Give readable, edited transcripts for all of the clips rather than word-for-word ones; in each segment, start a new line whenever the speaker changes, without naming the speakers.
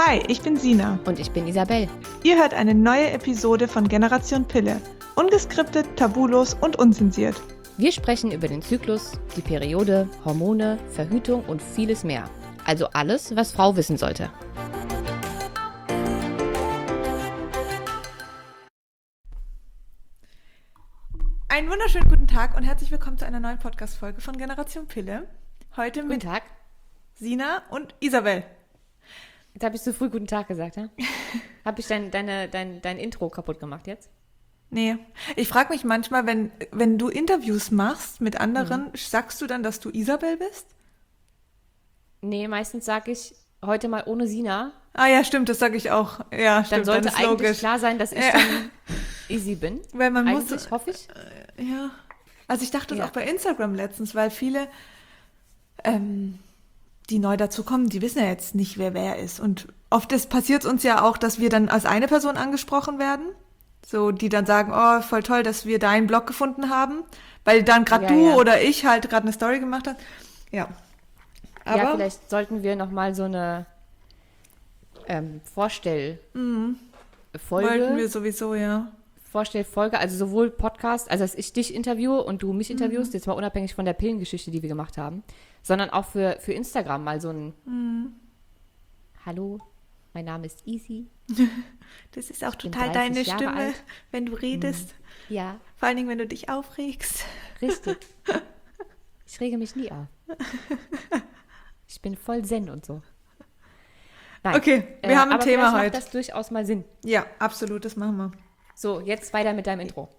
Hi, ich bin Sina.
Und ich bin Isabel.
Ihr hört eine neue Episode von Generation Pille. Ungeskriptet, tabulos und unzensiert.
Wir sprechen über den Zyklus, die Periode, Hormone, Verhütung und vieles mehr. Also alles, was Frau wissen sollte.
Einen wunderschönen guten Tag und herzlich willkommen zu einer neuen Podcast-Folge von Generation Pille. Heute mit
Guten Tag.
Sina und Isabel.
Jetzt habe ich zu früh guten Tag gesagt, ja? Habe ich dein Intro kaputt gemacht jetzt?
Nee, ich frage mich manchmal, wenn du Interviews machst mit anderen, sagst du dann, dass du Isabel bist?
Nee, meistens sage ich heute mal ohne Sina.
Ah ja, stimmt, das sage ich auch. Ja, stimmt,
Dann sollte
ist
eigentlich
logisch.
klar sein, dass ich dann Easy bin.
Weil man
eigentlich,
muss,
hoffe ich.
ja. Also ich dachte das
Ja.
auch bei Instagram letztens, weil viele, die neu dazukommen, die wissen ja jetzt nicht, wer ist. Und oft passiert es uns ja auch, dass wir dann als eine Person angesprochen werden. So, die dann sagen, oh, voll toll, dass wir deinen Blog gefunden haben. Weil dann gerade du oder ich halt gerade eine Story gemacht haben. Ja. Aber
Ja, vielleicht sollten wir nochmal so eine Vorstellfolge.
wollten wir sowieso, ja.
Vorstellfolge, also sowohl Podcast, also dass ich dich interviewe und du mich interviewst, jetzt mal unabhängig von der Pillengeschichte, die wir gemacht haben, sondern auch für Instagram mal so ein Hallo, mein Name ist Easy.
Das ist auch
bin
total
30
deine
Jahre
Stimme,
alt.
wenn du redest.
Ja,
Vor allen Dingen, wenn du dich aufregst.
richtig. Ich rege mich nie auf. Ich bin voll Zen und so. Nein,
Okay, wir haben ein
aber
Thema
vielleicht
heute.
macht das durchaus mal Sinn.
Ja, absolut, das machen wir.
So, jetzt weiter mit deinem Intro.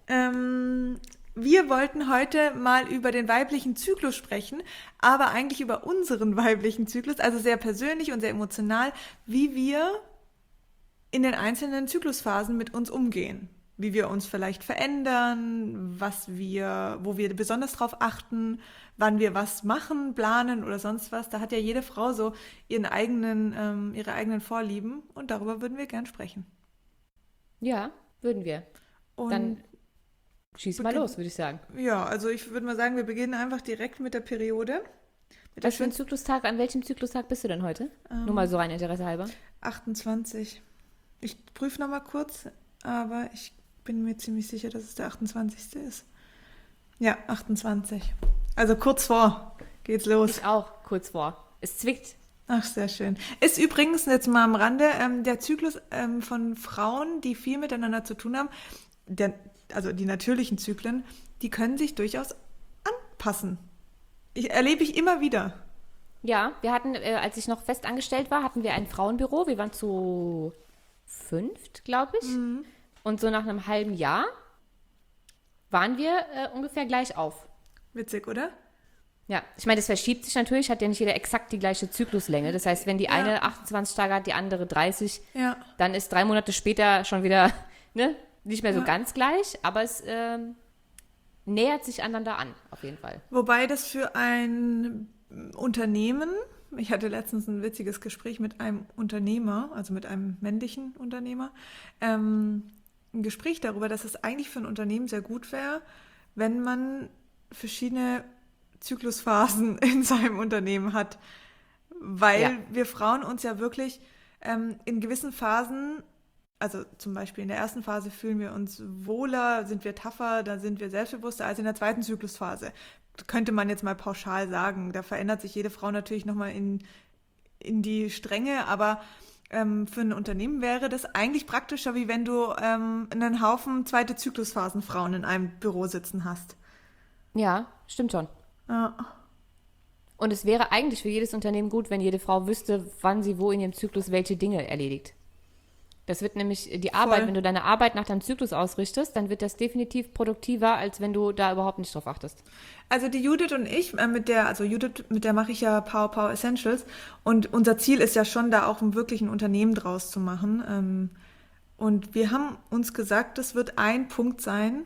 Wir wollten heute mal über den weiblichen Zyklus sprechen, aber eigentlich über unseren weiblichen Zyklus, also sehr persönlich und sehr emotional, wie wir in den einzelnen Zyklusphasen mit uns umgehen. Wie wir uns vielleicht verändern, wo wir besonders drauf achten, wann wir was machen, planen oder sonst was. Da hat ja jede Frau so ihre eigenen Vorlieben und darüber würden wir gern sprechen.
Ja, würden wir.
Und
Dann schieß mal los, würde ich sagen.
ja, also ich würde mal sagen, wir beginnen einfach direkt mit der Periode. Mit der
Was für ein Zyklustag, an welchem Zyklustag bist du denn heute? Nur mal so rein Interesse halber.
28. Ich prüfe nochmal kurz, aber ich bin mir ziemlich sicher, dass es der 28. ist. Ja, 28. Also kurz vor geht's los.
Ich auch, kurz vor. Es zwickt.
Ach, sehr schön. Ist übrigens jetzt mal am Rande der Zyklus von Frauen, die viel miteinander zu tun haben, also die natürlichen Zyklen, die können sich durchaus anpassen. Erlebe ich immer wieder.
Ja, wir hatten, als ich noch fest angestellt war, hatten wir ein Frauenbüro. Wir waren zu 5, glaube ich. Und so nach einem halben Jahr waren wir ungefähr gleich auf.
Witzig, oder?
Ja, ich meine, das verschiebt sich natürlich, hat ja nicht jeder exakt die gleiche Zykluslänge. Das heißt, wenn die eine 28 Tage hat, die andere 30,
Ja.
dann ist 3 Monate später schon wieder nicht mehr so ganz gleich, aber es nähert sich einander an, auf jeden Fall.
Wobei das für ein Unternehmen, ich hatte letztens ein witziges Gespräch mit einem Unternehmer, also mit einem männlichen Unternehmer, ein Gespräch darüber, dass es eigentlich für ein Unternehmen sehr gut wäre, wenn man verschiedene Zyklusphasen in seinem Unternehmen hat, weil wir Frauen uns ja wirklich in gewissen Phasen, also zum Beispiel in der ersten Phase fühlen wir uns wohler, sind wir tougher, da sind wir selbstbewusster als in der zweiten Zyklusphase. Könnte man jetzt mal pauschal sagen. Da verändert sich jede Frau natürlich nochmal in die Strenge, aber für ein Unternehmen wäre das eigentlich praktischer, wie wenn du einen Haufen zweite Zyklusphasen Frauen in einem Büro sitzen hast.
Ja, stimmt schon.
Ja.
Und es wäre eigentlich für jedes Unternehmen gut, wenn jede Frau wüsste, wann sie wo in ihrem Zyklus welche Dinge erledigt. Das wird nämlich die Arbeit, wenn du deine Arbeit nach deinem Zyklus ausrichtest, dann wird das definitiv produktiver, als wenn du da überhaupt nicht drauf achtest.
Also die Judith und ich, mit der mache ich ja Power Essentials und unser Ziel ist ja schon, da auch wirklich ein Unternehmen draus zu machen. Und wir haben uns gesagt, das wird ein Punkt sein,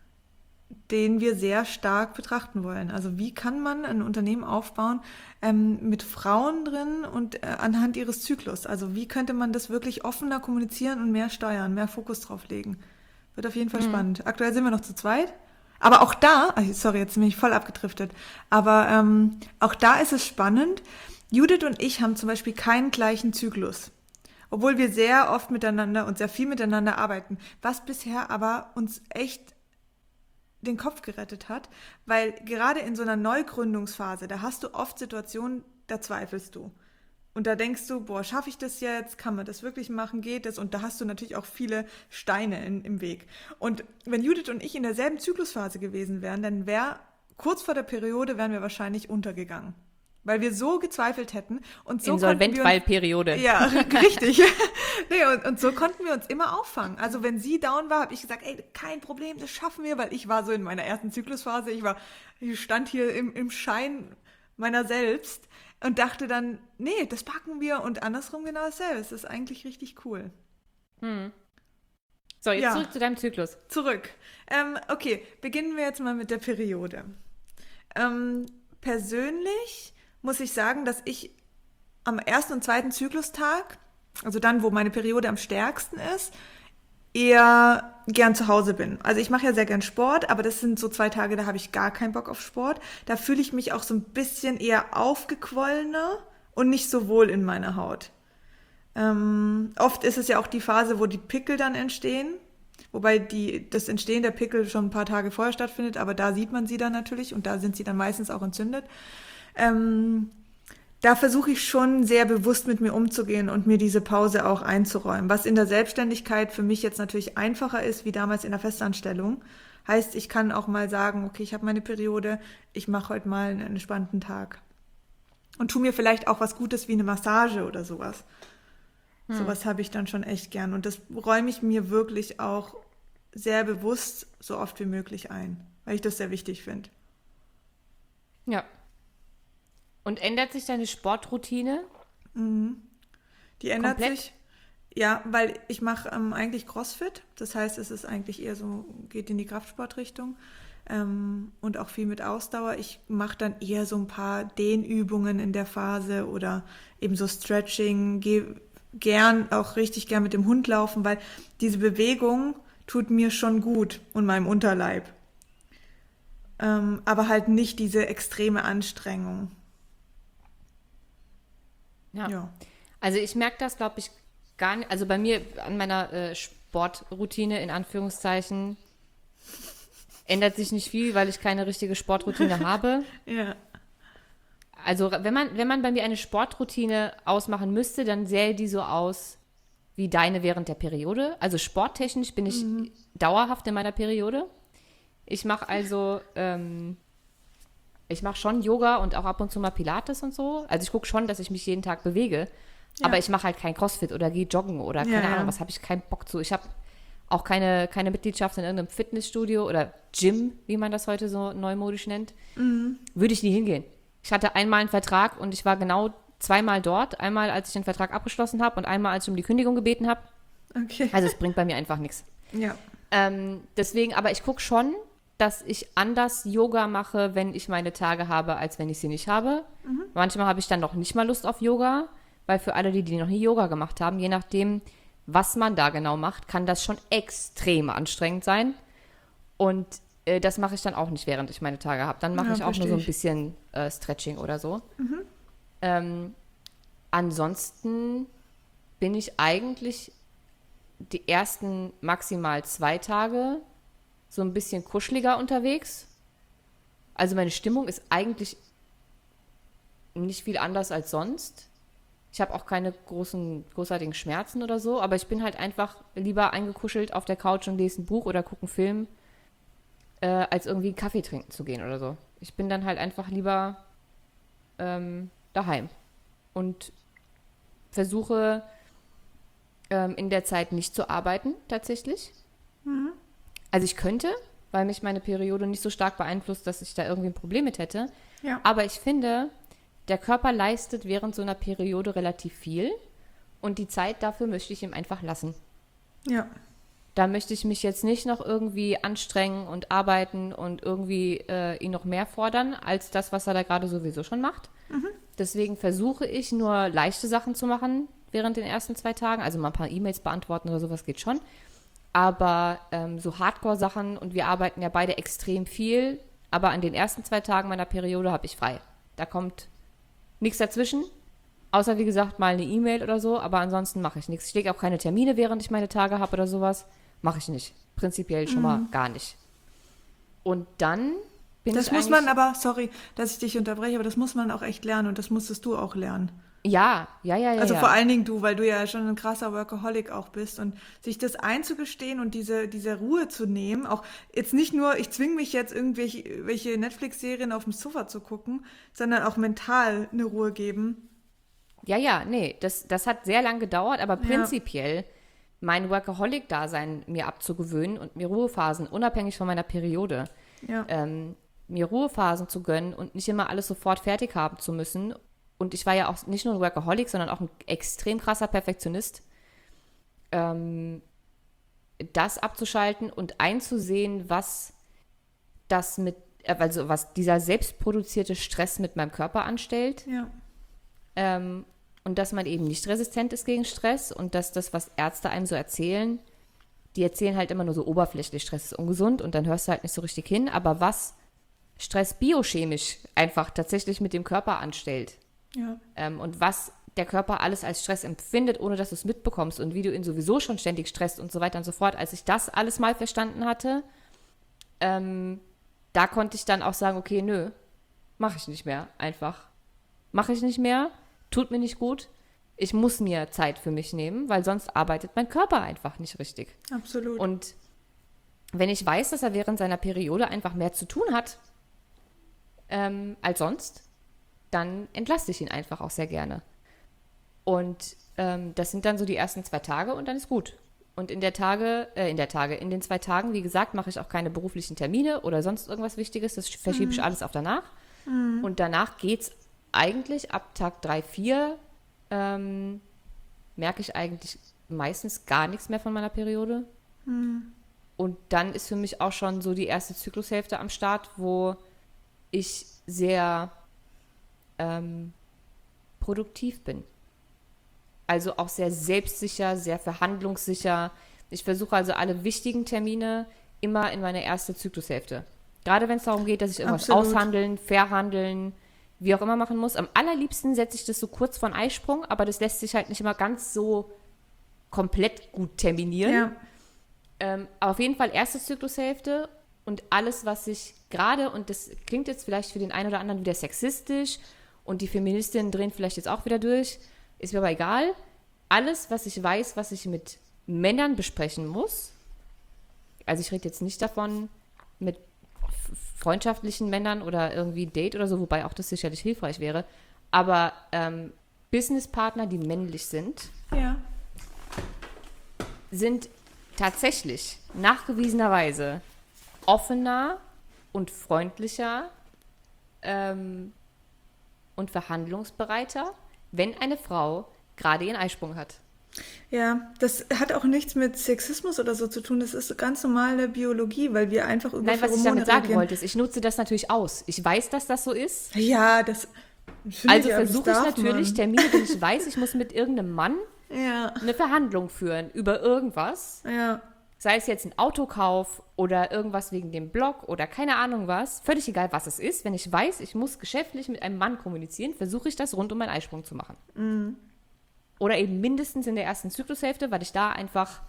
den wir sehr stark betrachten wollen. Also wie kann man ein Unternehmen aufbauen mit Frauen drin und anhand ihres Zyklus? Also wie könnte man das wirklich offener kommunizieren und mehr steuern, mehr Fokus drauf legen? Wird auf jeden Fall spannend. Aktuell sind wir noch zu zweit. Aber auch da, sorry, jetzt bin ich voll abgedriftet, aber auch da ist es spannend. Judith und ich haben zum Beispiel keinen gleichen Zyklus. Obwohl wir sehr oft miteinander und sehr viel miteinander arbeiten, was bisher aber uns echt den Kopf gerettet hat, weil gerade in so einer Neugründungsphase, da hast du oft Situationen, da zweifelst du. Und da denkst du, boah, schaffe ich das jetzt? Kann man das wirklich machen? Geht das? Und da hast du natürlich auch viele Steine im Weg. Und wenn Judith und ich in derselben Zyklusphase gewesen wären, dann kurz vor der Periode wären wir wahrscheinlich untergegangen. Weil wir so gezweifelt hätten und so
Insolvent-Weil-Periode.
Ja, richtig. Nee, und so konnten wir uns immer auffangen. Also wenn sie down war, habe ich gesagt, ey, kein Problem, das schaffen wir, weil ich war so in meiner ersten Zyklusphase, ich stand hier im Schein meiner selbst und dachte dann, nee, das packen wir und andersrum genau dasselbe. Es ist eigentlich richtig cool.
So, jetzt zurück zu deinem Zyklus.
Zurück. Okay, beginnen wir jetzt mal mit der Periode. Persönlich muss ich sagen, dass ich am ersten und zweiten Zyklustag, also dann, wo meine Periode am stärksten ist, eher gern zu Hause bin. Also ich mache ja sehr gern Sport, aber das sind so 2 Tage, da habe ich gar keinen Bock auf Sport. Da fühle ich mich auch so ein bisschen eher aufgequollener und nicht so wohl in meiner Haut. Oft ist es ja auch die Phase, wo die Pickel dann entstehen, wobei das Entstehen der Pickel schon ein paar Tage vorher stattfindet, aber da sieht man sie dann natürlich und da sind sie dann meistens auch entzündet. Da versuche ich schon sehr bewusst mit mir umzugehen und mir diese Pause auch einzuräumen. Was in der Selbstständigkeit für mich jetzt natürlich einfacher ist, wie damals in der Festanstellung. Heißt, ich kann auch mal sagen, okay, ich habe meine Periode, ich mache heute mal einen entspannten Tag. Und tu mir vielleicht auch was Gutes wie eine Massage oder sowas. Sowas habe ich dann schon echt gern. Und das räume ich mir wirklich auch sehr bewusst so oft wie möglich ein, weil ich das sehr wichtig finde.
Ja. Und ändert sich deine Sportroutine?
Die ändert
komplett?
sich, ja, weil ich mache eigentlich CrossFit. Das heißt, es ist eigentlich eher so, geht in die Kraftsportrichtung und auch viel mit Ausdauer. Ich mache dann eher so ein paar Dehnübungen in der Phase oder eben so Stretching, gehe richtig gern mit dem Hund laufen, weil diese Bewegung tut mir schon gut und meinem Unterleib. Aber halt nicht diese extreme Anstrengung. Ja.
Also ich merke das, glaube ich, gar nicht. Also bei mir an meiner Sportroutine, in Anführungszeichen, ändert sich nicht viel, weil ich keine richtige Sportroutine habe.
Ja.
Also wenn man bei mir eine Sportroutine ausmachen müsste, dann sähe die so aus wie deine während der Periode. Also sporttechnisch bin ich dauerhaft in meiner Periode. Ich mache schon Yoga und auch ab und zu mal Pilates und so. Also ich gucke schon, dass ich mich jeden Tag bewege. Ja. Aber ich mache halt kein CrossFit oder gehe joggen oder keine Ahnung, was habe ich keinen Bock zu. Ich habe auch keine Mitgliedschaft in irgendeinem Fitnessstudio oder Gym, wie man das heute so neumodisch nennt. Würde ich nie hingehen. Ich hatte einmal einen Vertrag und ich war genau 2-mal dort. Einmal, als ich den Vertrag abgeschlossen habe und einmal, als ich um die Kündigung gebeten habe.
Okay.
Also es bringt bei mir einfach nichts.
Ja.
Deswegen, aber ich gucke schon, dass ich anders Yoga mache, wenn ich meine Tage habe, als wenn ich sie nicht habe. Manchmal habe ich dann noch nicht mal Lust auf Yoga, weil für alle, die noch nie Yoga gemacht haben, je nachdem, was man da genau macht, kann das schon extrem anstrengend sein. Und das mache ich dann auch nicht, während ich meine Tage habe. Dann mache ich auch nur so ein bisschen Stretching oder so. Ansonsten bin ich eigentlich die ersten maximal 2 Tage so ein bisschen kuscheliger unterwegs. Also meine Stimmung ist eigentlich nicht viel anders als sonst. Ich habe auch keine großartigen Schmerzen oder so, aber ich bin halt einfach lieber eingekuschelt auf der Couch und lese ein Buch oder gucke einen Film, als irgendwie einen Kaffee trinken zu gehen oder so. Ich bin dann halt einfach lieber daheim und versuche in der Zeit nicht zu arbeiten, tatsächlich. Also ich könnte, weil mich meine Periode nicht so stark beeinflusst, dass ich da irgendwie ein Problem mit hätte.
Ja.
Aber ich finde, der Körper leistet während so einer Periode relativ viel und die Zeit dafür möchte ich ihm einfach lassen.
Ja.
Da möchte ich mich jetzt nicht noch irgendwie anstrengen und arbeiten und irgendwie ihn noch mehr fordern, als das, was er da gerade sowieso schon macht. Deswegen versuche ich nur leichte Sachen zu machen während den ersten 2 Tagen. Also mal ein paar E-Mails beantworten oder sowas geht schon. Aber so Hardcore-Sachen, und wir arbeiten ja beide extrem viel, aber an den ersten 2 Tagen meiner Periode habe ich frei. Da kommt nichts dazwischen. Außer, wie gesagt, mal eine E-Mail oder so, aber ansonsten mache ich nichts. Ich lege auch keine Termine, während ich meine Tage habe oder sowas. Mache ich nicht. Prinzipiell schon mal gar nicht. Und dann bin
Das
ich
muss
eigentlich...
man aber, sorry, dass ich dich unterbreche, aber das muss man auch echt lernen und das musstest du auch lernen.
Ja.
Also vor allen Dingen du, weil du ja schon ein krasser Workaholic auch bist und sich das einzugestehen und diese Ruhe zu nehmen, auch jetzt nicht nur, ich zwinge mich jetzt irgendwelche Netflix-Serien auf dem Sofa zu gucken, sondern auch mental eine Ruhe geben.
Ja, nee, das hat sehr lang gedauert, aber
Ja.
prinzipiell mein Workaholic-Dasein mir abzugewöhnen und mir Ruhephasen, unabhängig von meiner Periode,
Ja.
mir Ruhephasen zu gönnen und nicht immer alles sofort fertig haben zu müssen. Und ich war ja auch nicht nur ein Workaholic, sondern auch ein extrem krasser Perfektionist. Das abzuschalten und einzusehen, was das was dieser selbstproduzierte Stress mit meinem Körper anstellt.
Ja.
Und dass man eben nicht resistent ist gegen Stress und dass das, was Ärzte einem so erzählen, die erzählen halt immer nur so oberflächlich, Stress ist ungesund und dann hörst du halt nicht so richtig hin. Aber was Stress biochemisch einfach tatsächlich mit dem Körper anstellt,
Ja.
und was der Körper alles als Stress empfindet, ohne dass du es mitbekommst und wie du ihn sowieso schon ständig stresst und so weiter und so fort. Als ich das alles mal verstanden hatte, da konnte ich dann auch sagen, okay, nö, mache ich nicht mehr, einfach. Mache ich nicht mehr, tut mir nicht gut. Ich muss mir Zeit für mich nehmen, weil sonst arbeitet mein Körper einfach nicht richtig.
Absolut.
Und wenn ich weiß, dass er während seiner Periode einfach mehr zu tun hat als sonst, dann entlaste ich ihn einfach auch sehr gerne. Und das sind dann so die ersten 2 Tage und dann ist gut. Und in den 2 Tagen, wie gesagt, mache ich auch keine beruflichen Termine oder sonst irgendwas Wichtiges. Das verschiebe ich alles auf danach. Und danach geht es eigentlich ab Tag 3, 4, merke ich eigentlich meistens gar nichts mehr von meiner Periode. Und dann ist für mich auch schon so die erste Zyklushälfte am Start, wo ich sehr produktiv bin. Also auch sehr selbstsicher, sehr verhandlungssicher. Ich versuche also alle wichtigen Termine immer in meine erste Zyklushälfte. Gerade wenn es darum geht, dass ich irgendwas
Absolut.
aushandeln, verhandeln, wie auch immer machen muss. Am allerliebsten setze ich das so kurz vor den Eisprung, aber das lässt sich halt nicht immer ganz so komplett gut terminieren.
Ja.
Aber auf jeden Fall erste Zyklushälfte und alles, was ich gerade, und das klingt jetzt vielleicht für den einen oder anderen wieder sexistisch und die Feministinnen drehen vielleicht jetzt auch wieder durch, ist mir aber egal. Alles, was ich weiß, was ich mit Männern besprechen muss, also ich rede jetzt nicht davon mit freundschaftlichen Männern oder irgendwie Date oder so, wobei auch das sicherlich hilfreich wäre, aber Businesspartner, die männlich sind,
Ja.
sind tatsächlich nachgewiesenerweise offener und freundlicher und verhandlungsbereiter, wenn eine Frau gerade ihren Eisprung hat.
Ja, das hat auch nichts mit Sexismus oder so zu tun. Das ist ganz normale Biologie, weil wir einfach über
Nein, was ich
Pheromone
damit sagen
reagieren.
wollte, ist, ich nutze das natürlich aus. Ich weiß, dass das so ist.
Ja, das finde
Also
ich, aber das
versuche ich
darf
natürlich
man.
Termine, wenn ich weiß, ich muss mit irgendeinem Mann
Ja,
eine Verhandlung führen über irgendwas.
ja,
Sei es jetzt ein Autokauf oder irgendwas wegen dem Blog oder keine Ahnung was. Völlig egal, was es ist. Wenn ich weiß, ich muss geschäftlich mit einem Mann kommunizieren, versuche ich das rund um meinen Eisprung zu machen. Oder eben mindestens in der ersten Zyklushälfte, weil ich da einfach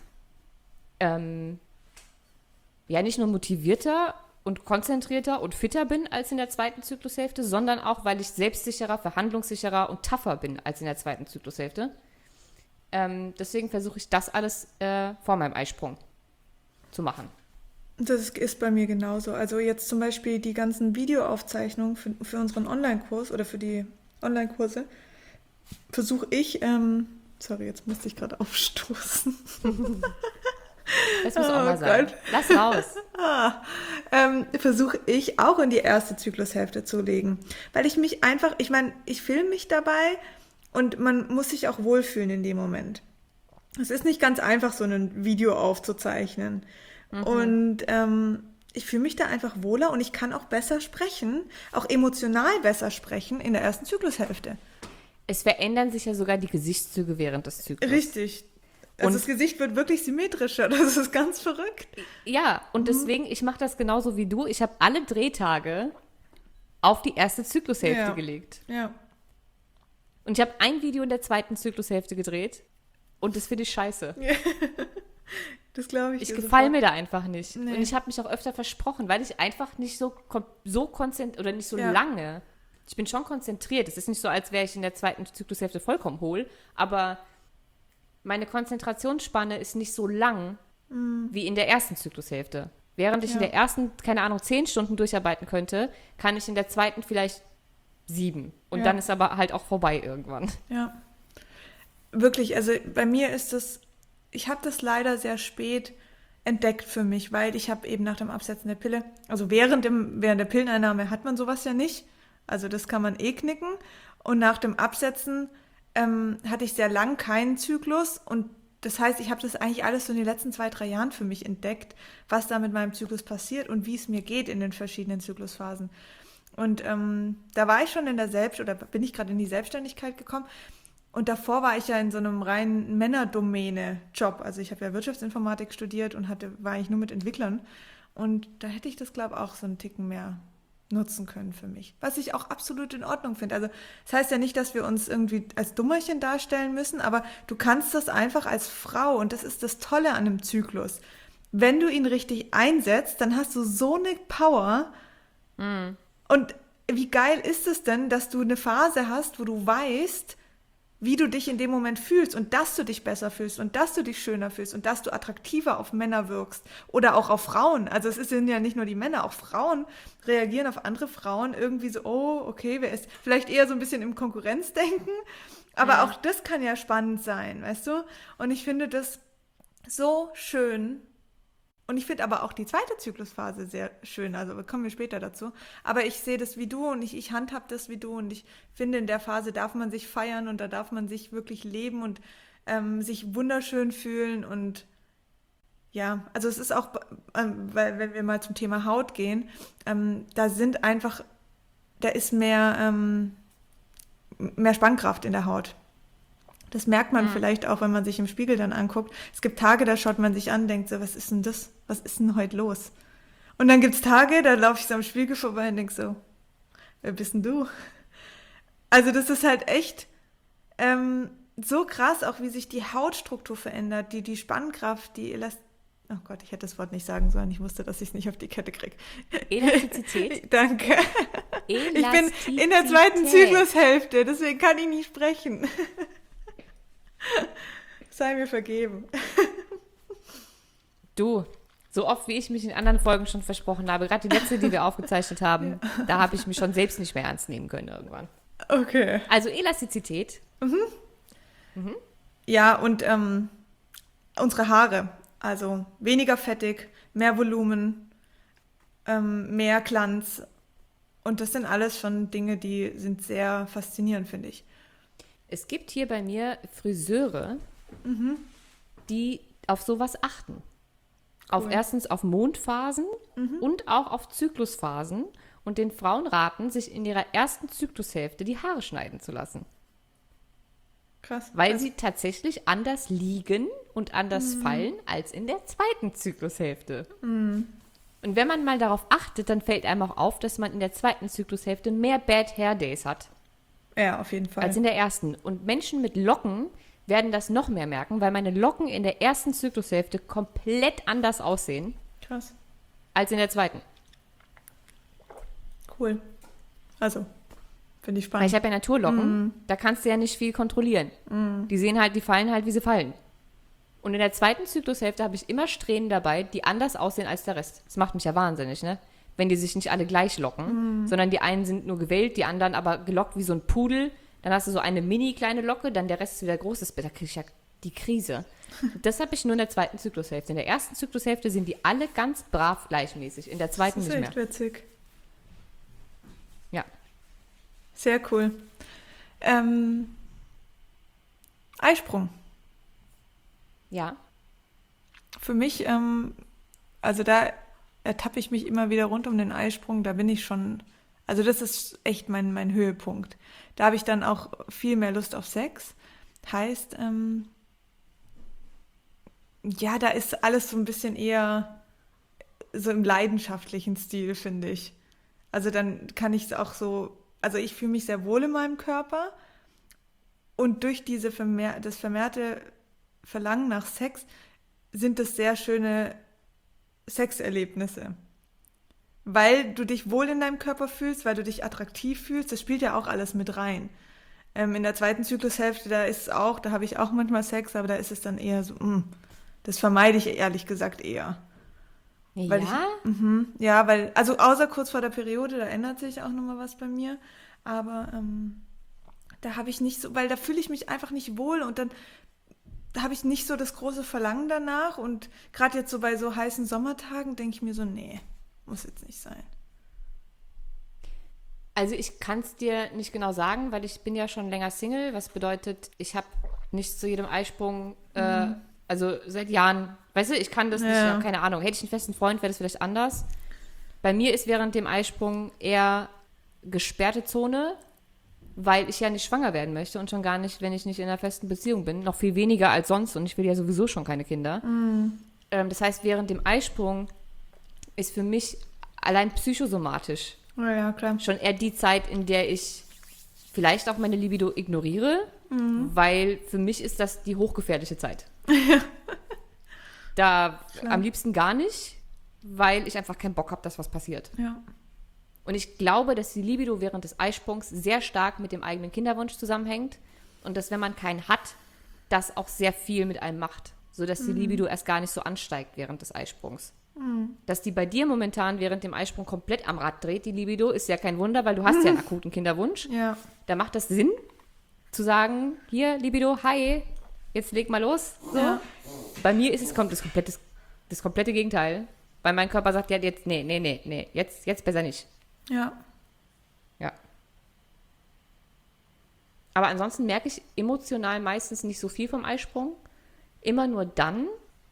nicht nur motivierter und konzentrierter und fitter bin als in der zweiten Zyklushälfte, sondern auch, weil ich selbstsicherer, verhandlungssicherer und tougher bin als in der zweiten Zyklushälfte. Deswegen versuche ich das alles vor meinem Eisprung zu machen.
das ist bei mir genauso. Also jetzt zum Beispiel die ganzen Videoaufzeichnungen für unseren Online-Kurs oder für die Online-Kurse versuche ich, sorry, jetzt musste ich gerade aufstoßen.
Das muss auch mal sein.
Gott.
Lass raus.
Versuche ich auch in die erste Zyklushälfte zu legen. Weil ich mich einfach, ich meine, ich filme mich dabei und man muss sich auch wohlfühlen in dem Moment. Es ist nicht ganz einfach, so ein Video aufzuzeichnen. Und ich fühle mich da einfach wohler und ich kann auch besser sprechen, auch emotional besser sprechen in der ersten Zyklushälfte.
Es verändern sich ja sogar die Gesichtszüge während des Zyklus.
Richtig. Also
Und-
das Gesicht wird wirklich symmetrischer. Das ist ganz verrückt.
Ja, und deswegen, ich mache das genauso wie du. Ich habe alle Drehtage auf die erste Zyklushälfte
Ja.
gelegt.
Ja.
Und ich habe ein Video in der zweiten Zyklushälfte gedreht und das finde ich scheiße.
Das glaube ich.
Ich gefalle mir da einfach nicht.
Nee.
Und ich habe mich auch öfter versprochen, weil ich einfach nicht so konzentriert oder nicht so
Ja.
lange. Ich bin schon konzentriert. Es ist nicht so, als wäre ich in der zweiten Zyklushälfte vollkommen hohl, aber meine Konzentrationsspanne ist nicht so lang wie in der ersten Zyklushälfte. Während ich in der ersten, keine Ahnung, 10 Stunden durcharbeiten könnte, kann ich in der zweiten vielleicht 7. Und dann ist aber halt auch vorbei irgendwann.
Ja. Wirklich, also bei mir ist es, ich habe das leider sehr spät entdeckt für mich, weil ich habe eben nach dem Absetzen der Pille, also während der Pilleneinnahme hat man sowas ja nicht, also das kann man eh knicken, und nach dem Absetzen hatte ich sehr lang keinen Zyklus, und das heißt, ich habe das eigentlich alles so in den letzten 2-3 Jahren für mich entdeckt, was da mit meinem Zyklus passiert und wie es mir geht in den verschiedenen Zyklusphasen. Und da war ich schon bin ich gerade in die Selbstständigkeit gekommen. Und davor war ich ja in so einem reinen Männerdomäne-Job. Also ich habe ja Wirtschaftsinformatik studiert und war eigentlich nur mit Entwicklern. Und da hätte ich das, glaube ich, auch so einen Ticken mehr nutzen können für mich. Was ich auch absolut in Ordnung finde. Also das heißt ja nicht, dass wir uns irgendwie als Dummerchen darstellen müssen, aber du kannst das einfach als Frau, und das ist das Tolle an einem Zyklus. Wenn du ihn richtig einsetzt, dann hast du so eine Power. Und wie geil ist es denn, dass du eine Phase hast, wo du weißt, wie du dich in dem Moment fühlst und dass du dich besser fühlst und dass du dich schöner fühlst und dass du attraktiver auf Männer wirkst oder auch auf Frauen. Also sind ja nicht nur die Männer, auch Frauen reagieren auf andere Frauen irgendwie so, oh, okay, wer ist vielleicht eher so ein bisschen im Konkurrenzdenken, aber auch das kann ja spannend sein, weißt du? Und ich finde das so schön. Und ich finde aber auch die zweite Zyklusphase sehr schön, also kommen wir später dazu. Aber ich sehe das wie du und ich handhab das wie du, und ich finde, in der Phase darf man sich feiern und da darf man sich wirklich leben und sich wunderschön fühlen. Und ja, also es ist auch, weil wenn wir mal zum Thema Haut gehen, da ist mehr Spannkraft in der Haut. Das merkt man vielleicht auch, wenn man sich im Spiegel dann anguckt. Es gibt Tage, da schaut man sich an, denkt so, was ist denn das? Was ist denn heute los? Und dann gibt es Tage, da laufe ich so am Spiegel vorbei und denke so, wer bist denn du? Also das ist halt echt so krass, auch wie sich die Hautstruktur verändert, die Spannkraft, oh Gott, ich hätte das Wort nicht sagen sollen, ich wusste, dass ich es nicht auf die Kette kriege.
Elastizität.
Danke. Ich bin in der zweiten Zyklushälfte, deswegen kann ich nicht sprechen. Sei mir vergeben.
Du, so oft wie ich mich in anderen Folgen schon versprochen habe, gerade die letzte, die wir aufgezeichnet haben, da habe ich mich schon selbst nicht mehr ernst nehmen können irgendwann.
Okay.
Also Elastizität.
Ja, und unsere Haare, also weniger fettig, mehr Volumen, mehr Glanz. Und das sind alles schon Dinge, die sind sehr faszinierend, finde ich.
Es gibt hier bei mir Friseure, die auf sowas achten. Erstens auf Mondphasen und auch auf Zyklusphasen und den Frauen raten, sich in ihrer ersten Zyklushälfte die Haare schneiden zu lassen.
Krass.
Weil sie tatsächlich anders liegen und anders fallen als in der zweiten Zyklushälfte. Und wenn man mal darauf achtet, dann fällt einem auch auf, dass man in der zweiten Zyklushälfte mehr Bad Hair Days hat.
Ja, auf jeden Fall.
Als in der ersten. Und Menschen mit Locken werden das noch mehr merken, weil meine Locken in der ersten Zyklushälfte komplett anders aussehen
Krass.
als in der zweiten.
Cool. Also, finde ich
Weil
spannend.
ich habe ja Naturlocken, da kannst du ja nicht viel kontrollieren. Die fallen halt, wie sie fallen. Und in der zweiten Zyklushälfte habe ich immer Strähnen dabei, die anders aussehen als der Rest. Das macht mich ja wahnsinnig, ne? Wenn die sich nicht alle gleich locken, sondern die einen sind nur gewellt, die anderen aber gelockt wie so ein Pudel. Dann hast du so eine mini kleine Locke, dann der Rest ist wieder großes. Da kriege ich ja die Krise. Das habe ich nur in der zweiten Zyklushälfte. In der ersten Zyklushälfte sind die alle ganz brav gleichmäßig. In der zweiten
das ist
nicht
echt
mehr.
witzig.
Ja.
Sehr cool. Eisprung.
Ja.
Für mich, also da ertappe ich mich immer wieder rund um den Eisprung. Da bin ich schon, also das ist echt mein Höhepunkt. Da habe ich dann auch viel mehr Lust auf Sex. Heißt, ja, da ist alles so ein bisschen eher so im leidenschaftlichen Stil, finde ich. Also dann kann ich es auch so, also ich fühle mich sehr wohl in meinem Körper Und durch das vermehrte Verlangen nach Sex sind es sehr schöne Sexerlebnisse. Weil du dich wohl in deinem Körper fühlst, weil du dich attraktiv fühlst, das spielt ja auch alles mit rein. In der zweiten Zyklushälfte, da habe ich auch manchmal Sex, aber da ist es dann eher so, das vermeide ich ehrlich gesagt eher. Weil also außer kurz vor der Periode, da ändert sich auch nochmal was bei mir, aber da habe ich nicht so, weil da fühle ich mich einfach nicht wohl und dann da habe ich nicht so das große Verlangen danach und gerade jetzt so bei so heißen Sommertagen denke ich mir so, nee, muss jetzt nicht sein.
Also ich kann es dir nicht genau sagen, weil ich bin ja schon länger Single, was bedeutet, ich habe nicht zu jedem Eisprung, also seit Jahren, weißt du, ich kann das nicht, ja, keine Ahnung. Hätte ich einen festen Freund, wäre das vielleicht anders. Bei mir ist während dem Eisprung eher gesperrte Zone, weil ich ja nicht schwanger werden möchte und schon gar nicht, wenn ich nicht in einer festen Beziehung bin, noch viel weniger als sonst und ich will ja sowieso schon keine Kinder. Das heißt, während dem Eisprung ist für mich allein psychosomatisch
Ja, klar.
schon eher die Zeit, in der ich vielleicht auch meine Libido ignoriere, weil für mich ist das die hochgefährliche Zeit. Da
Klar.
am liebsten gar nicht, weil ich einfach keinen Bock habe, dass was passiert.
Ja.
Und ich glaube, dass die Libido während des Eisprungs sehr stark mit dem eigenen Kinderwunsch zusammenhängt und dass, wenn man keinen hat, das auch sehr viel mit einem macht, sodass die Libido erst gar nicht so ansteigt während des Eisprungs. Dass die bei dir momentan während dem Eisprung komplett am Rad dreht, die Libido, ist ja kein Wunder, weil du hast ja einen akuten Kinderwunsch.
Ja.
Da macht das Sinn, zu sagen, hier, Libido, hi, jetzt leg mal los. So.
Ja.
Bei mir ist es das komplette Gegenteil. Weil mein Körper sagt, ja, jetzt, nee, jetzt besser nicht.
Ja.
Ja. Aber ansonsten merke ich emotional meistens nicht so viel vom Eisprung. Immer nur dann,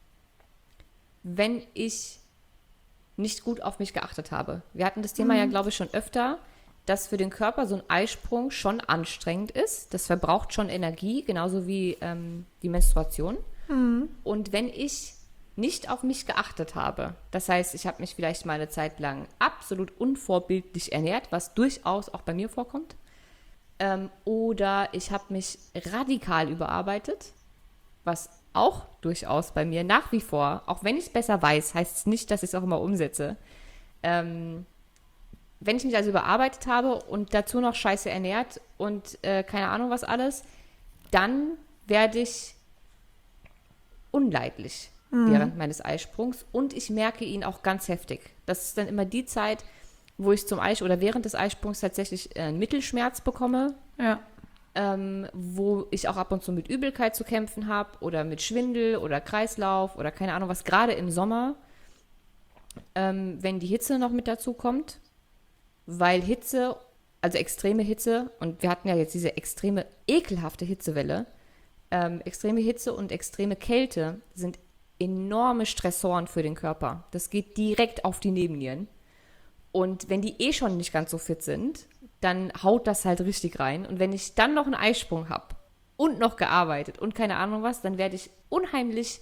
wenn ich nicht gut auf mich geachtet habe. Wir hatten das Thema ja, glaube ich, schon öfter, dass für den Körper so ein Eisprung schon anstrengend ist. Das verbraucht schon Energie, genauso wie die Menstruation. Und wenn ich nicht auf mich geachtet habe, das heißt, ich habe mich vielleicht mal eine Zeit lang absolut unvorbildlich ernährt, was durchaus auch bei mir vorkommt, oder ich habe mich radikal überarbeitet, was auch durchaus bei mir nach wie vor, auch wenn ich es besser weiß, heißt es nicht, dass ich es auch immer umsetze. Wenn ich mich also überarbeitet habe und dazu noch scheiße ernährt und keine Ahnung was alles, dann werde ich unleidlich während meines Eisprungs und ich merke ihn auch ganz heftig. Das ist dann immer die Zeit, wo ich während des Eisprungs tatsächlich einen Mittelschmerz bekomme,
Ja.
wo ich auch ab und zu mit Übelkeit zu kämpfen habe oder mit Schwindel oder Kreislauf oder keine Ahnung was, gerade im Sommer, wenn die Hitze noch mit dazu kommt, weil Hitze, also extreme Hitze, und wir hatten ja jetzt diese extreme, ekelhafte Hitzewelle, extreme Hitze und extreme Kälte sind enorme Stressoren für den Körper. Das geht direkt auf die Nebennieren. Und wenn die schon nicht ganz so fit sind, dann haut das halt richtig rein. Und wenn ich dann noch einen Eisprung habe und noch gearbeitet und keine Ahnung was, dann werde ich unheimlich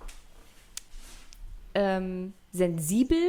sensibel,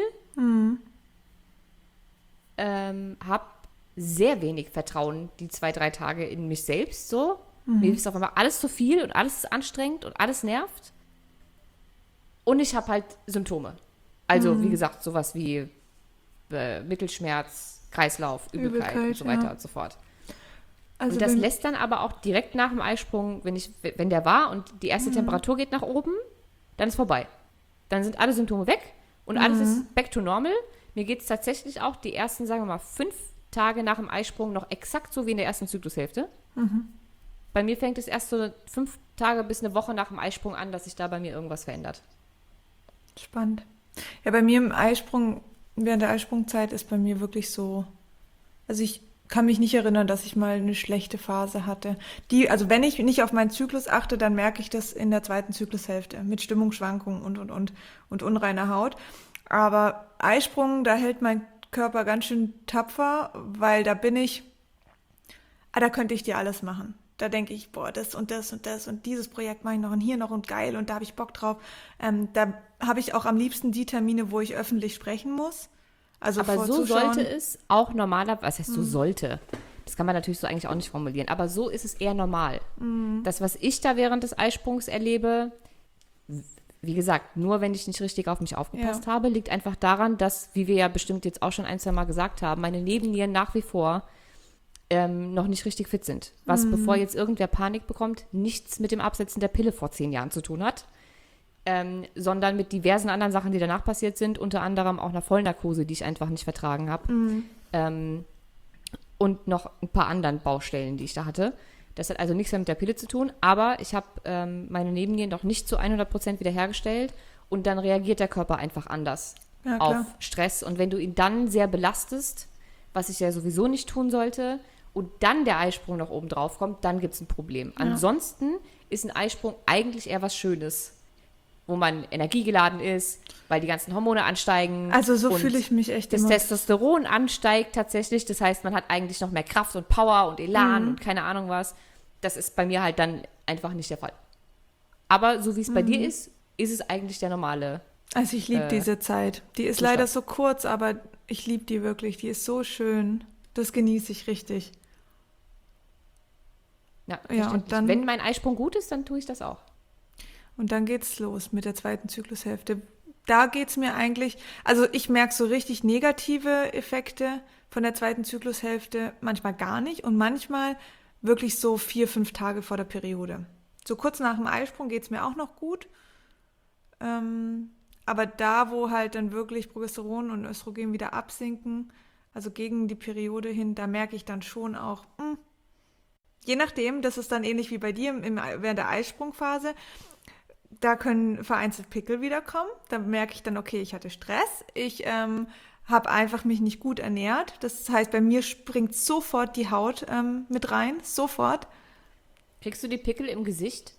habe sehr wenig Vertrauen die 2-3 Tage in mich selbst so. Mir ist auf einmal alles zu viel und alles ist anstrengend und alles nervt. Und ich habe halt Symptome. Also, wie gesagt, sowas wie Mittelschmerz, Kreislauf, Übelkeit und so weiter und so fort.
Also
und das lässt dann aber auch direkt nach dem Eisprung, wenn der war und die erste Temperatur geht nach oben, dann ist vorbei. Dann sind alle Symptome weg und alles ist back to normal. Mir geht es tatsächlich auch die ersten, sagen wir mal, 5 Tage nach dem Eisprung noch exakt so wie in der ersten Zyklushälfte. Bei mir fängt es erst so 5 Tage bis eine Woche nach dem Eisprung an, dass sich da bei mir irgendwas verändert.
Spannend. Ja, bei mir im Eisprung, während der Eisprungzeit ist bei mir wirklich so, also ich kann mich nicht erinnern, dass ich mal eine schlechte Phase hatte. Also wenn ich nicht auf meinen Zyklus achte, dann merke ich das in der zweiten Zyklushälfte mit Stimmungsschwankungen und unreiner Haut. Aber Eisprung, da hält mein Körper ganz schön tapfer, weil da könnte ich dir alles machen. Da denke ich, boah, das und das und das und dieses Projekt mache ich noch und hier noch und geil und da habe ich Bock drauf. Da habe ich auch am liebsten die Termine, wo ich öffentlich sprechen muss. Also
aber so sollte es auch normalerweise, was heißt so sollte? Das kann man natürlich so eigentlich auch nicht formulieren. Aber so ist es eher normal. Das, was ich da während des Eisprungs erlebe, wie gesagt, nur wenn ich nicht richtig auf mich aufgepasst habe, liegt einfach daran, dass, wie wir ja bestimmt jetzt auch schon ein, zwei Mal gesagt haben, meine Nebennieren nach wie vor noch nicht richtig fit sind. Was, bevor jetzt irgendwer Panik bekommt, nichts mit dem Absetzen der Pille vor 10 Jahren zu tun hat, sondern mit diversen anderen Sachen, die danach passiert sind, unter anderem auch einer Vollnarkose, die ich einfach nicht vertragen habe. Und noch ein paar anderen Baustellen, die ich da hatte. Das hat also nichts mehr mit der Pille zu tun, aber ich habe meine Nebennieren noch nicht zu 100% wiederhergestellt und dann reagiert der Körper einfach anders auf Stress. Und wenn du ihn dann sehr belastest, was ich ja sowieso nicht tun sollte, und dann der Eisprung noch oben drauf kommt, dann gibt es ein Problem. Ja. Ansonsten ist ein Eisprung eigentlich eher was Schönes, wo man energiegeladen ist, weil die ganzen Hormone ansteigen.
Also so fühle ich mich echt
das
immer.
Das Testosteron ansteigt tatsächlich. Das heißt, man hat eigentlich noch mehr Kraft und Power und Elan und keine Ahnung was. Das ist bei mir halt dann einfach nicht der Fall. Aber so wie es bei dir ist es eigentlich der normale.
Also ich liebe diese Zeit. Die ist leider so kurz, aber ich liebe die wirklich. Die ist so schön. Das genieße ich richtig.
Ja, und dann, wenn mein Eisprung gut ist, dann tue ich das auch.
Und dann geht's los mit der zweiten Zyklushälfte. Da geht's mir eigentlich, also ich merke so richtig negative Effekte von der zweiten Zyklushälfte, manchmal gar nicht und manchmal wirklich so 4, 5 Tage vor der Periode. So kurz nach dem Eisprung geht's mir auch noch gut. Aber da, wo halt dann wirklich Progesteron und Östrogen wieder absinken, also gegen die Periode hin, da merke ich dann schon auch, je nachdem, das ist dann ähnlich wie bei dir während der Eisprungphase, da können vereinzelt Pickel wiederkommen. Da merke ich dann, okay, ich hatte Stress, ich habe einfach mich nicht gut ernährt. Das heißt, bei mir springt sofort die Haut mit rein, sofort.
Kriegst du die Pickel im Gesicht?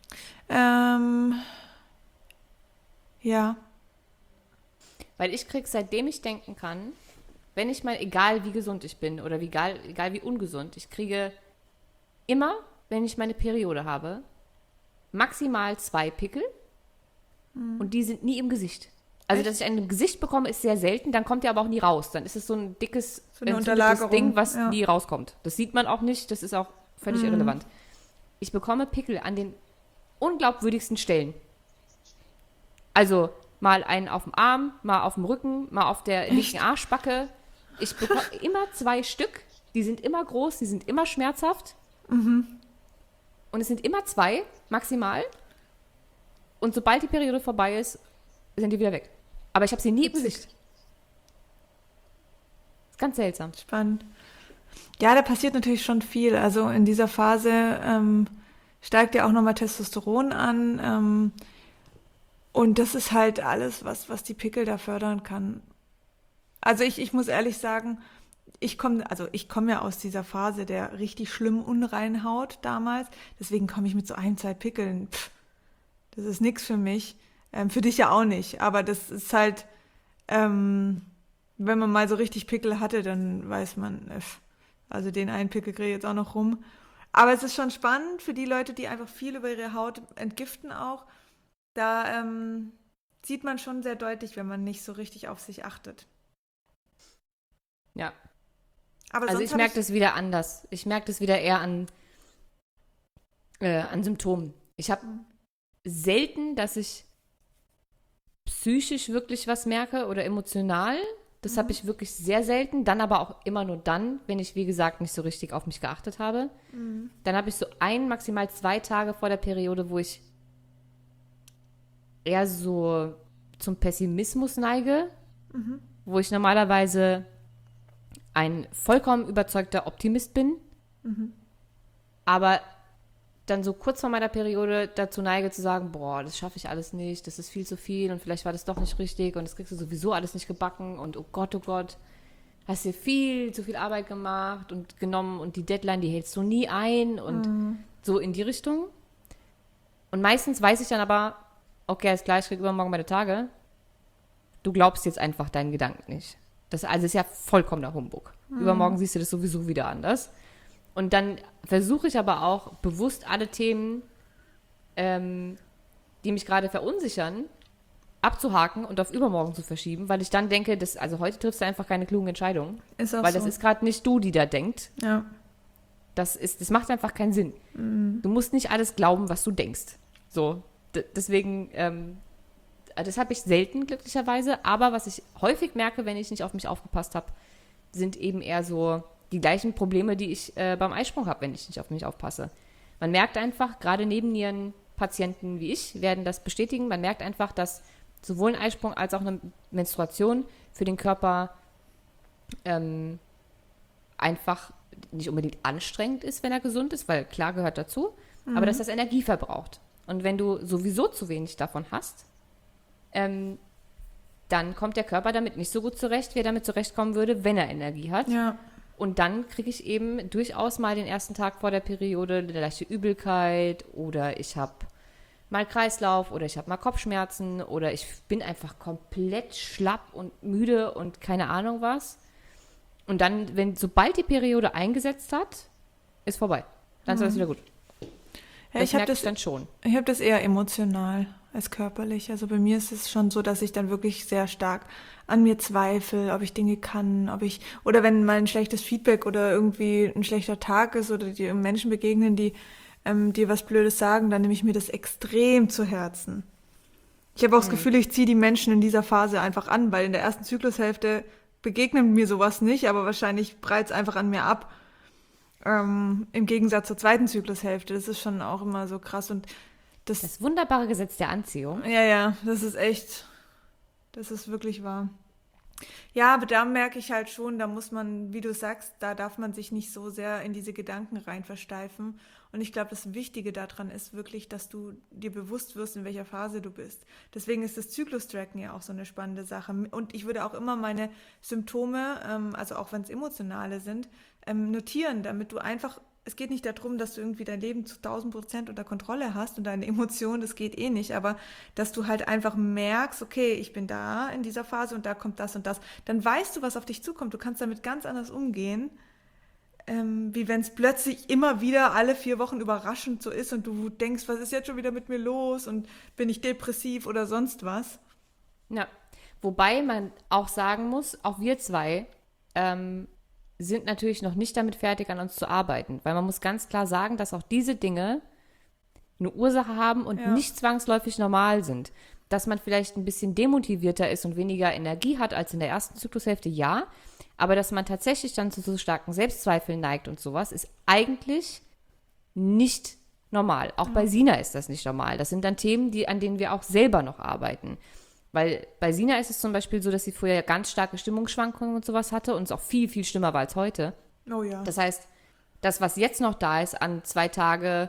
Ja.
Weil ich krieg, seitdem ich denken kann, wenn ich mal, egal wie gesund ich bin oder egal wie ungesund, ich kriege immer, wenn ich meine Periode habe, maximal 2 Pickel und die sind nie im Gesicht. Also, dass ich einen im Gesicht bekomme, ist sehr selten, dann kommt der aber auch nie raus. Dann ist es so ein dickes,
so eine Unterlagerung,
Ding, was nie rauskommt. Das sieht man auch nicht, das ist auch völlig irrelevant. Ich bekomme Pickel an den unglaubwürdigsten Stellen. Also, mal einen auf dem Arm, mal auf dem Rücken, mal auf der linken Arschbacke. Ich bekomme immer 2 Stück, die sind immer groß, die sind immer schmerzhaft. Und es sind immer 2, maximal. Und sobald die Periode vorbei ist, sind die wieder weg. Aber ich habe sie nie im Gesicht. Ist ganz seltsam.
Spannend. Ja, da passiert natürlich schon viel. Also in dieser Phase steigt ja auch nochmal Testosteron an. Und das ist halt alles, was die Pickel da fördern kann. Also ich muss ehrlich sagen, ich komme ja aus dieser Phase der richtig schlimmen Unreinhaut damals. Deswegen komme ich mit so 1, 2 Pickeln. Das ist nichts für mich. Für dich ja auch nicht. Aber das ist halt, wenn man mal so richtig Pickel hatte, dann weiß man, also den einen Pickel kriege ich jetzt auch noch rum. Aber es ist schon spannend für die Leute, die einfach viel über ihre Haut entgiften auch. Da sieht man schon sehr deutlich, wenn man nicht so richtig auf sich achtet.
Ja.
Aber
also ich merke das wieder anders. Ich merke das wieder eher an Symptomen. Ich habe selten, dass ich psychisch wirklich was merke oder emotional. Das habe ich wirklich sehr selten. Dann aber auch immer nur dann, wenn ich, wie gesagt, nicht so richtig auf mich geachtet habe. Dann habe ich so 1, maximal 2 Tage vor der Periode, wo ich eher so zum Pessimismus neige, wo ich normalerweise ein vollkommen überzeugter Optimist bin, aber dann so kurz vor meiner Periode dazu neige zu sagen, boah, das schaffe ich alles nicht, das ist viel zu viel und vielleicht war das doch nicht richtig und das kriegst du sowieso alles nicht gebacken und oh Gott, hast dir viel zu viel Arbeit gemacht und genommen und die Deadline, die hältst du nie ein und so in die Richtung. Und meistens weiß ich dann aber, okay, alles klar, ich kriege übermorgen meine Tage. Du glaubst jetzt einfach deinen Gedanken nicht. Das also ist ja vollkommener Humbug. Übermorgen siehst du das sowieso wieder anders. Und dann versuche ich aber auch bewusst alle Themen, die mich gerade verunsichern, abzuhaken und auf übermorgen zu verschieben, weil ich dann denke, also heute triffst du einfach keine klugen Entscheidungen.
Ist auch
weil
so.
das ist gerade nicht du, die da denkt.
Ja.
Das macht einfach keinen Sinn. Du musst nicht alles glauben, was du denkst. So, deswegen, das habe ich selten glücklicherweise, aber was ich häufig merke, wenn ich nicht auf mich aufgepasst habe, sind eben eher so die gleichen Probleme, die ich beim Eisprung habe, wenn ich nicht auf mich aufpasse. Man merkt einfach, gerade Nebennierenpatienten wie ich werden das bestätigen, man merkt einfach, dass sowohl ein Eisprung als auch eine Menstruation für den Körper einfach nicht unbedingt anstrengend ist, wenn er gesund ist, weil klar gehört dazu, aber dass das Energie verbraucht. Und wenn du sowieso zu wenig davon hast, dann kommt der Körper damit nicht so gut zurecht, wie er damit zurechtkommen würde, wenn er Energie hat.
Ja.
Und dann kriege ich eben durchaus mal den ersten Tag vor der Periode eine leichte Übelkeit oder ich habe mal Kreislauf oder ich habe mal Kopfschmerzen oder ich bin einfach komplett schlapp und müde und keine Ahnung was. Und dann, sobald die Periode eingesetzt hat, ist vorbei. Dann ist alles wieder gut.
Ja,
Das merke ich dann schon.
Ich habe das eher emotional als körperlich. Also bei mir ist es schon so, dass ich dann wirklich sehr stark an mir zweifle, ob ich Dinge kann, oder wenn mal ein schlechtes Feedback oder irgendwie ein schlechter Tag ist oder dir Menschen begegnen, die dir was Blödes sagen, dann nehme ich mir das extrem zu Herzen. Ich habe auch das Gefühl, ich ziehe die Menschen in dieser Phase einfach an, weil in der ersten Zyklushälfte begegnet mir sowas nicht, aber wahrscheinlich prallt es einfach an mir ab. Im Gegensatz zur zweiten Zyklushälfte. Das ist schon auch immer so krass. Und
das wunderbare Gesetz der Anziehung.
Ja, das ist wirklich wahr. Ja, aber da merke ich halt schon, da muss man, wie du sagst, da darf man sich nicht so sehr in diese Gedanken rein versteifen. Und ich glaube, das Wichtige daran ist wirklich, dass du dir bewusst wirst, in welcher Phase du bist. Deswegen ist das Zyklus-Tracken ja auch so eine spannende Sache. Und ich würde auch immer meine Symptome, also auch wenn es emotionale sind, notieren, damit du einfach, es geht nicht darum, dass du irgendwie dein Leben zu 1000% unter Kontrolle hast und deine Emotionen, das geht eh nicht, aber dass du halt einfach merkst, okay, ich bin da in dieser Phase und da kommt das und das. Dann weißt du, was auf dich zukommt. Du kannst damit ganz anders umgehen, wie wenn es plötzlich immer wieder alle 4 Wochen überraschend so ist und du denkst, was ist jetzt schon wieder mit mir los und bin ich depressiv oder sonst was.
Ja, wobei man auch sagen muss, auch wir zwei sind natürlich noch nicht damit fertig, an uns zu arbeiten. Weil man muss ganz klar sagen, dass auch diese Dinge eine Ursache haben und nicht zwangsläufig normal sind. Dass man vielleicht ein bisschen demotivierter ist und weniger Energie hat als in der ersten Zyklushälfte, ja. Aber dass man tatsächlich dann zu so starken Selbstzweifeln neigt und sowas, ist eigentlich nicht normal. Auch bei Sina ist das nicht normal. Das sind dann Themen, an denen wir auch selber noch arbeiten. Weil bei Sina ist es zum Beispiel so, dass sie früher ganz starke Stimmungsschwankungen und sowas hatte und es auch viel, viel schlimmer war als heute.
Oh ja.
Das heißt, das, was jetzt noch da ist an 2 Tage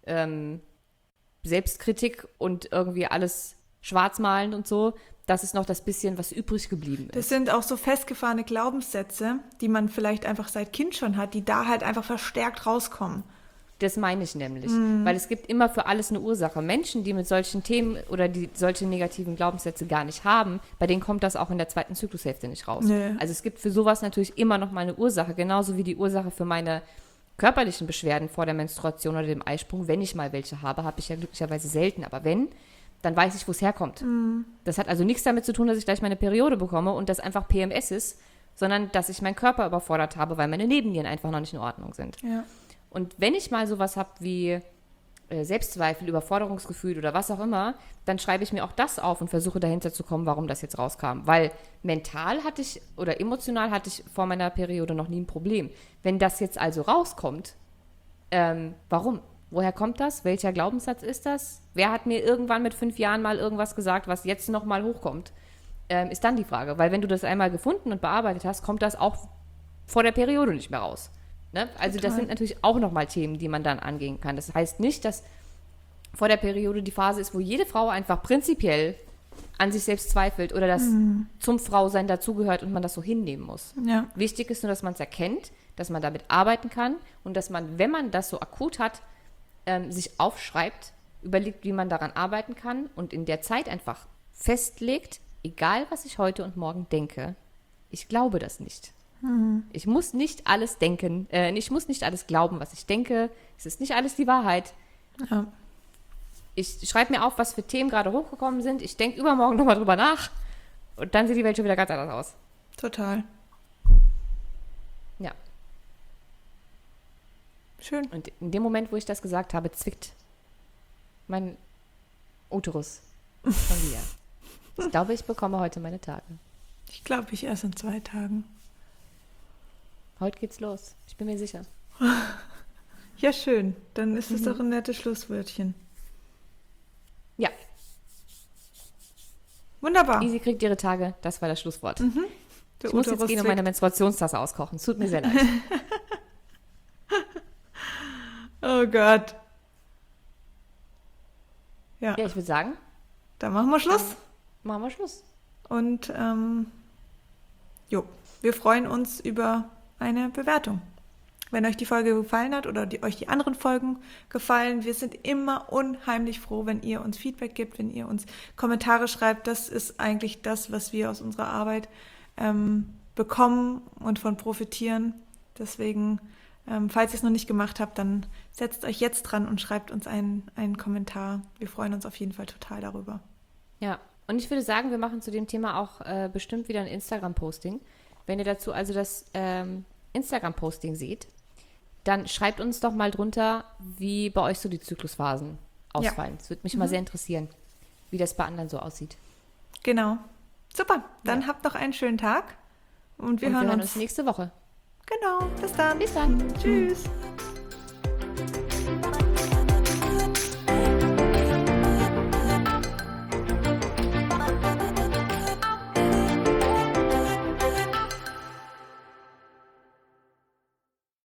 Selbstkritik und irgendwie alles schwarzmalen und so, das ist noch das bisschen, was übrig geblieben ist.
Das sind auch so festgefahrene Glaubenssätze, die man vielleicht einfach seit Kind schon hat, die da halt einfach verstärkt rauskommen.
Das meine ich nämlich, weil es gibt immer für alles eine Ursache. Menschen, die mit solchen Themen oder die solche negativen Glaubenssätze gar nicht haben, bei denen kommt das auch in der zweiten Zyklushälfte nicht raus.
Nee.
Also es gibt für sowas natürlich immer noch mal eine Ursache, genauso wie die Ursache für meine körperlichen Beschwerden vor der Menstruation oder dem Eisprung. Wenn ich mal welche habe ich ja glücklicherweise selten, aber wenn, dann weiß ich, wo es herkommt. Das hat also nichts damit zu tun, dass ich gleich meine Periode bekomme und das einfach PMS ist, sondern dass ich meinen Körper überfordert habe, weil meine Nebennieren einfach noch nicht in Ordnung sind.
Ja.
Und wenn ich mal sowas habe wie Selbstzweifel, Überforderungsgefühl oder was auch immer, dann schreibe ich mir auch das auf und versuche dahinter zu kommen, warum das jetzt rauskam. Weil mental hatte ich oder emotional hatte ich vor meiner Periode noch nie ein Problem. Wenn das jetzt also rauskommt, warum? Woher kommt das? Welcher Glaubenssatz ist das? Wer hat mir irgendwann mit 5 Jahren mal irgendwas gesagt, was jetzt nochmal hochkommt? Ist dann die Frage. Weil wenn du das einmal gefunden und bearbeitet hast, kommt das auch vor der Periode nicht mehr raus. Ne? Also das sind natürlich auch nochmal Themen, die man dann angehen kann. Das heißt nicht, dass vor der Periode die Phase ist, wo jede Frau einfach prinzipiell an sich selbst zweifelt oder das zum Frausein dazugehört und man das so hinnehmen muss.
Ja.
Wichtig ist nur, dass man es erkennt, dass man damit arbeiten kann und dass man, wenn man das so akut hat, sich aufschreibt, überlegt, wie man daran arbeiten kann und in der Zeit einfach festlegt, egal was ich heute und morgen denke, ich glaube das nicht. Ich muss nicht alles denken, ich muss nicht alles glauben, was ich denke. Es ist nicht alles die Wahrheit.
Ja.
Ich schreibe mir auf, was für Themen gerade hochgekommen sind. Ich denke übermorgen nochmal drüber nach. Und dann sieht die Welt schon wieder ganz anders aus.
Total.
Ja.
Schön.
Und in dem Moment, wo ich das gesagt habe, zwickt mein Uterus schon wieder. Ich glaube, ich bekomme heute meine Tage.
Ich glaube, ich erst in 2 Tagen.
Heute geht's los. Ich bin mir sicher.
Ja, schön. Dann ist es doch ein nettes Schlusswörtchen.
Ja,
Wunderbar.
Easy kriegt ihre Tage. Das war das Schlusswort.
Der
Ich muss jetzt
Uterus
gehen und
zwickt.
meine Menstruationstasse auskochen. Es tut mir sehr leid.
Oh Gott. Ja,
Ja, ich würde sagen,
dann machen wir Schluss.
machen wir Schluss.
Und jo, wir freuen uns über eine Bewertung. Wenn euch die Folge gefallen hat oder euch die anderen Folgen gefallen, wir sind immer unheimlich froh, wenn ihr uns Feedback gibt, wenn ihr uns Kommentare schreibt. Das ist eigentlich das, was wir aus unserer Arbeit bekommen und von profitieren. Deswegen, falls ihr es noch nicht gemacht habt, dann setzt euch jetzt dran und schreibt uns einen Kommentar. Wir freuen uns auf jeden Fall total darüber.
Ja, und ich würde sagen, wir machen zu dem Thema auch bestimmt wieder ein Instagram-Posting. Wenn ihr dazu also das Instagram-Posting seht, dann schreibt uns doch mal drunter, wie bei euch so die Zyklusphasen ausfallen. Es würde mich mal sehr interessieren, wie das bei anderen so aussieht.
Genau. Super, dann habt noch einen schönen Tag und wir hören uns
nächste Woche.
Genau, bis dann.
Bis dann.
Tschüss.